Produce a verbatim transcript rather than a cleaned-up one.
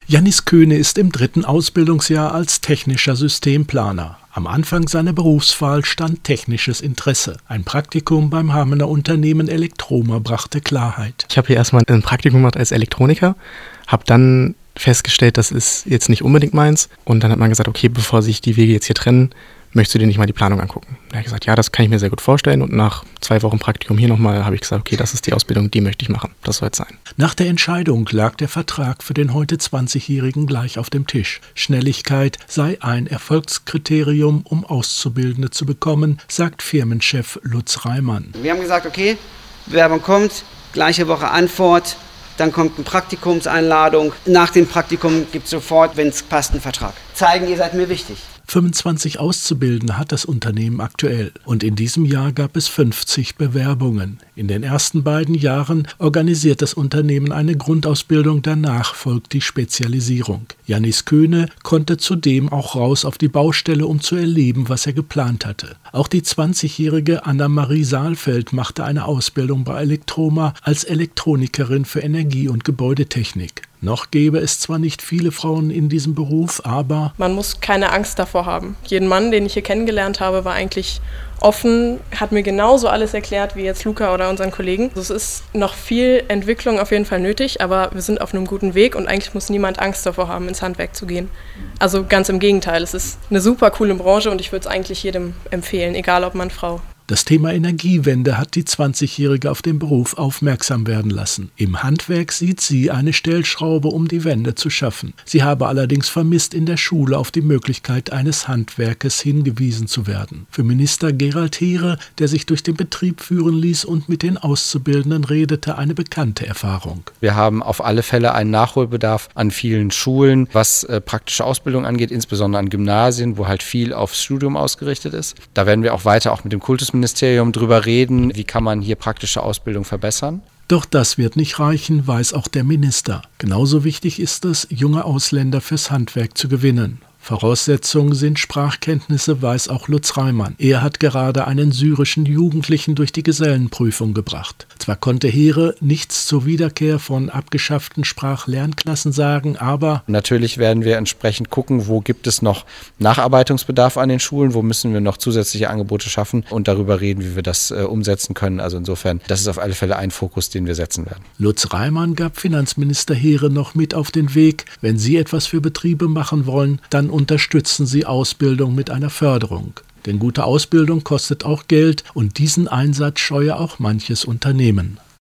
Jannis Köhne ist im dritten Ausbildungsjahr als technischer Systemplaner. Am Anfang seiner Berufswahl stand technisches Interesse. Ein Praktikum beim Hamelner Unternehmen Elektroma brachte Klarheit. Ich habe hier erstmal ein Praktikum gemacht als Elektroniker, habe dann festgestellt, das ist jetzt nicht unbedingt meins. Und dann hat man gesagt, okay, bevor sich die Wege jetzt hier trennen, möchtest du dir nicht mal die Planung angucken? Da habe ich gesagt, ja, das kann ich mir sehr gut vorstellen. Und nach zwei Wochen Praktikum hier nochmal habe ich gesagt, okay, das ist die Ausbildung, die möchte ich machen. Das soll es sein. Nach der Entscheidung lag der Vertrag für den heute zwanzigjährigen gleich auf dem Tisch. Schnelligkeit sei ein Erfolgskriterium, um Auszubildende zu bekommen, sagt Firmenchef Lutz Reimann. Wir haben gesagt, okay, Bewerbung kommt, gleiche Woche Antwort, dann kommt eine Praktikumseinladung. Nach dem Praktikum gibt es sofort, wenn es passt, einen Vertrag. Zeigen, ihr seid mir wichtig. fünfundzwanzig Auszubildende hat das Unternehmen aktuell und in diesem Jahr gab es fünfzig Bewerbungen. In den ersten beiden Jahren organisiert das Unternehmen eine Grundausbildung, danach folgt die Spezialisierung. Jannis Köhne konnte zudem auch raus auf die Baustelle, um zu erleben, was er geplant hatte. Auch die zwanzigjährige Anna-Marie Saalfeld machte eine Ausbildung bei Elektroma als Elektronikerin für Energie- und Gebäudetechnik. Noch gäbe es zwar nicht viele Frauen in diesem Beruf, aber man muss keine Angst davor haben. Jeden Mann, den ich hier kennengelernt habe, war eigentlich offen, hat mir genauso alles erklärt wie jetzt Luca oder unseren Kollegen. Also es ist noch viel Entwicklung auf jeden Fall nötig, aber wir sind auf einem guten Weg und eigentlich muss niemand Angst davor haben, ins Handwerk zu gehen. Also ganz im Gegenteil, es ist eine super coole Branche und ich würde es eigentlich jedem empfehlen, egal ob Mann, Frau. Das Thema Energiewende hat die zwanzigjährige auf den Beruf aufmerksam werden lassen. Im Handwerk sieht sie eine Stellschraube, um die Wende zu schaffen. Sie habe allerdings vermisst, in der Schule auf die Möglichkeit eines Handwerkes hingewiesen zu werden. Für Minister Gerald Heere, der sich durch den Betrieb führen ließ und mit den Auszubildenden redete, eine bekannte Erfahrung. Wir haben auf alle Fälle einen Nachholbedarf an vielen Schulen, was äh, praktische Ausbildung angeht, insbesondere an Gymnasien, wo halt viel aufs Studium ausgerichtet ist. Da werden wir auch weiter auch mit dem Kultusministerium Ministerium drüber reden, wie kann man hier praktische Ausbildung verbessern. Doch das wird nicht reichen, weiß auch der Minister. Genauso wichtig ist es, junge Ausländer fürs Handwerk zu gewinnen. Voraussetzungen sind Sprachkenntnisse, weiß auch Lutz Reimann. Er hat gerade einen syrischen Jugendlichen durch die Gesellenprüfung gebracht. Zwar konnte Heere nichts zur Wiederkehr von abgeschafften Sprachlernklassen sagen, aber natürlich werden wir entsprechend gucken, wo gibt es noch Nacharbeitungsbedarf an den Schulen, wo müssen wir noch zusätzliche Angebote schaffen und darüber reden, wie wir das äh, umsetzen können. Also insofern, das ist auf alle Fälle ein Fokus, den wir setzen werden. Lutz Reimann gab Finanzminister Heere noch mit auf den Weg. Wenn Sie etwas für Betriebe machen wollen, dann unterstützen Sie Ausbildung mit einer Förderung. Denn gute Ausbildung kostet auch Geld und diesen Einsatz scheue auch manches Unternehmen.